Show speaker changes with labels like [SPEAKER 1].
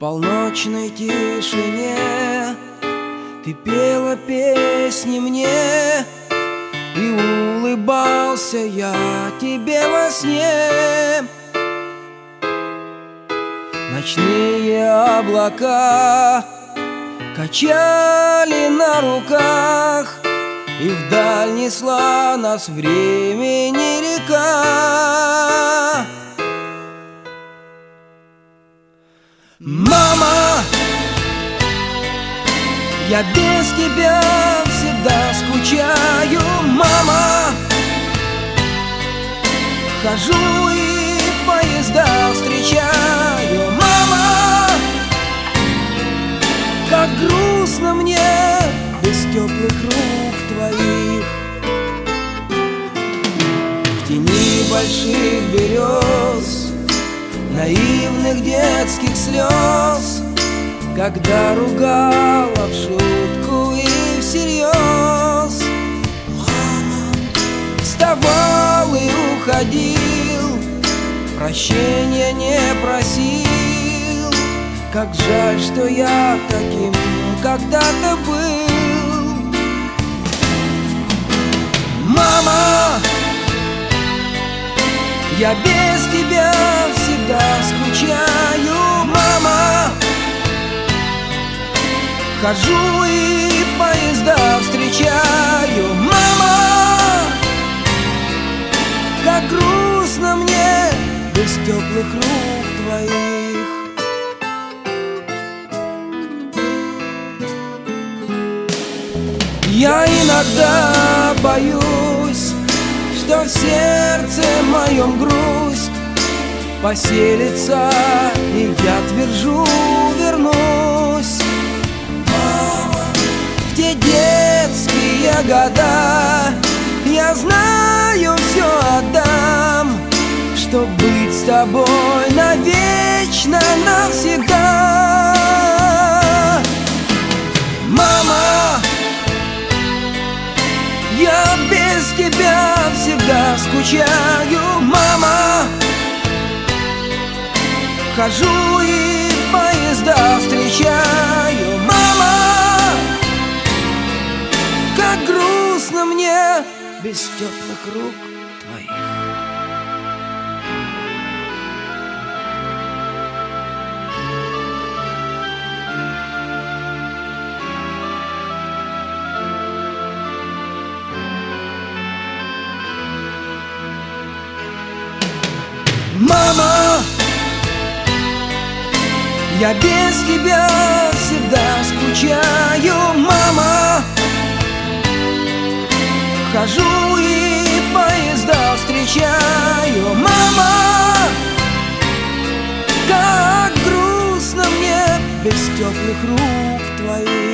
[SPEAKER 1] полночной тишине ты пела песни мне, и улыбался я тебе во сне. Ночные облака качали на руках, и вдаль несла нас времени река. Мама, я без тебя всегда скучаю. Мама, хожу и поезда встречаю. Мама, как грустно мне без теплых рук твоих. В тени больших берез, наивных детских слез, когда ругала в шутку и всерьез. Вставал и уходил, прощения не просил. Как жаль, что я таким когда-то был. Мама, я без тебя всегда скучаю. Мама, хожу и поезда встречаю. Мама, как грустно мне без теплых рук твоих. Я иногда боюсь, что в сердце моем грусть поселится, и я твержу, вернусь в те детские года. Я знаю, все отдам, чтоб быть с тобой навечно, навсегда. Мама, я без тебя всегда скучаю. Мама, хожу и поезда встречаю. Мама, как грустно мне без теплых рук твоих. Мама, я без тебя всегда скучаю. Мама, хожу и поезда встречаю. Мама, как грустно мне без теплых рук твоих.